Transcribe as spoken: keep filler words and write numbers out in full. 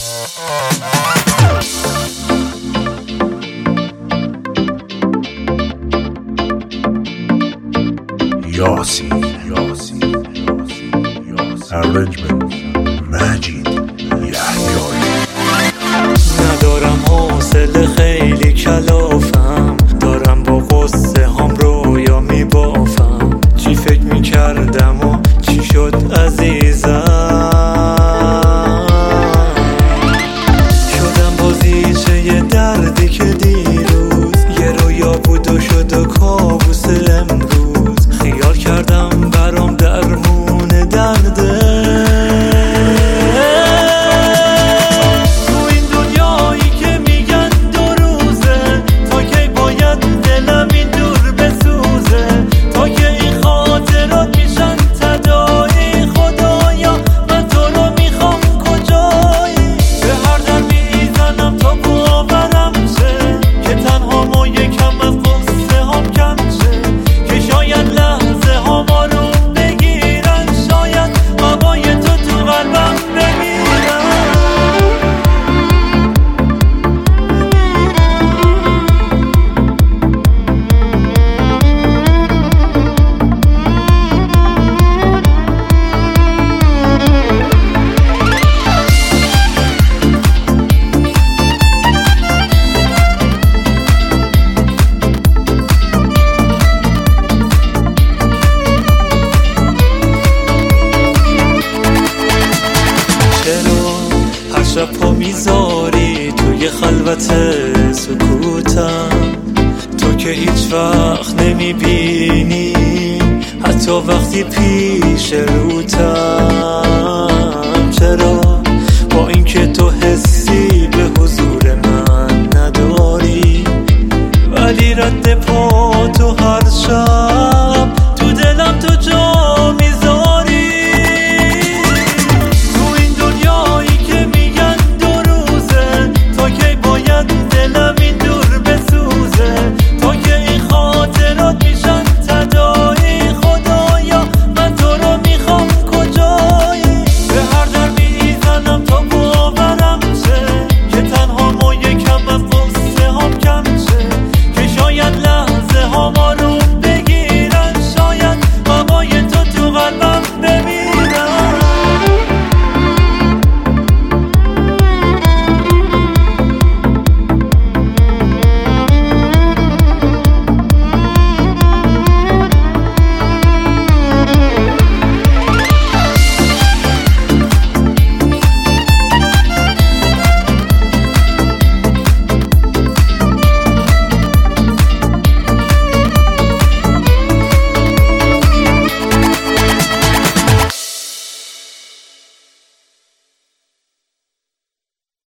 یاسی یاسی Arrangement مجید یحیایی. ندارم حوصله خیلی کلافم، دارم با قصه هم رویا میبافم. چی فکر میکردم و چی شد عزیزم، شدم بازیچه یه دردی که دیروز یه رویا بود و شد و کابوس امروز. خیال کردم برام درمون درده، شب پا میذاری توی خلوت سکوتم، تو که هیچ وقت نمیبینی حتی وقتی پیش روتم. چرا با اینکه تو